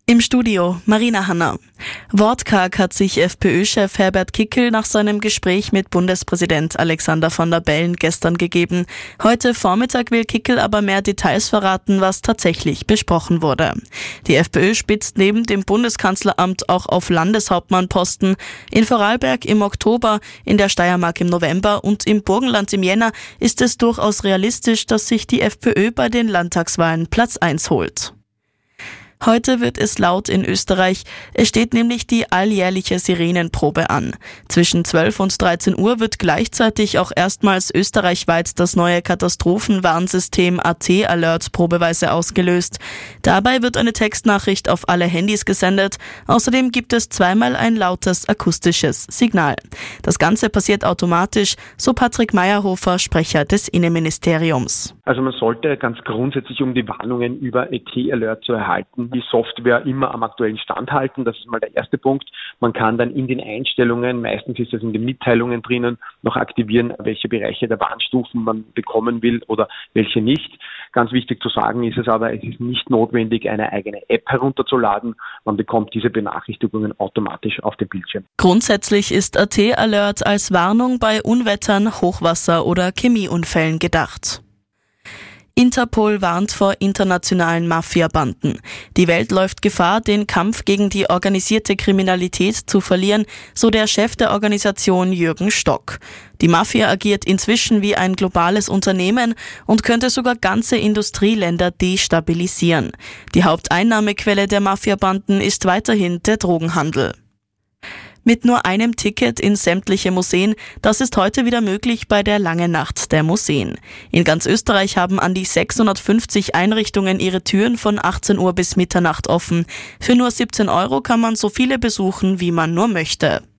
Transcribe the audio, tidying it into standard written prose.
Im Studio Marina Hanna. Wortkarg hat sich FPÖ-Chef Herbert Kickl nach seinem Gespräch mit Bundespräsident Alexander Van der Bellen gestern gegeben. Heute Vormittag will Kickl aber mehr Details verraten, was tatsächlich besprochen wurde. Die FPÖ spitzt neben dem Bundeskanzleramt auch auf Landeshauptmannposten. In Vorarlberg im Oktober, in der Steiermark im November und im Burgenland im Jänner ist es durchaus realistisch, dass sich die FPÖ bei den Landtagswahlen Platz 1 holt. Heute wird es laut in Österreich. Es steht nämlich die alljährliche Sirenenprobe an. Zwischen 12 und 13 Uhr wird gleichzeitig auch erstmals österreichweit das neue Katastrophenwarnsystem AT Alert probeweise ausgelöst. Dabei wird eine Textnachricht auf alle Handys gesendet. Außerdem gibt es zweimal ein lautes akustisches Signal. Das Ganze passiert automatisch, so Patrick Meyerhofer, Sprecher des Innenministeriums. Also man sollte ganz grundsätzlich, um die Warnungen über AT Alert zu erhalten, die Software immer am aktuellen Stand halten. Das ist mal der erste Punkt. Man kann dann in den Einstellungen, meistens ist es in den Mitteilungen drinnen, noch aktivieren, welche Bereiche der Warnstufen man bekommen will oder welche nicht. Ganz wichtig zu sagen ist es aber, es ist nicht notwendig, eine eigene App herunterzuladen. Man bekommt diese Benachrichtigungen automatisch auf dem Bildschirm. Grundsätzlich ist AT Alert als Warnung bei Unwettern, Hochwasser oder Chemieunfällen gedacht. Interpol warnt vor internationalen Mafia-Banden. Die Welt läuft Gefahr, den Kampf gegen die organisierte Kriminalität zu verlieren, so der Chef der Organisation Jürgen Stock. Die Mafia agiert inzwischen wie ein globales Unternehmen und könnte sogar ganze Industrieländer destabilisieren. Die Haupteinnahmequelle der Mafia-Banden ist weiterhin der Drogenhandel. Mit nur einem Ticket in sämtliche Museen, das ist heute wieder möglich bei der Langen Nacht der Museen. In ganz Österreich haben an die 650 Einrichtungen ihre Türen von 18 Uhr bis Mitternacht offen. Für nur 17 € kann man so viele besuchen, wie man nur möchte.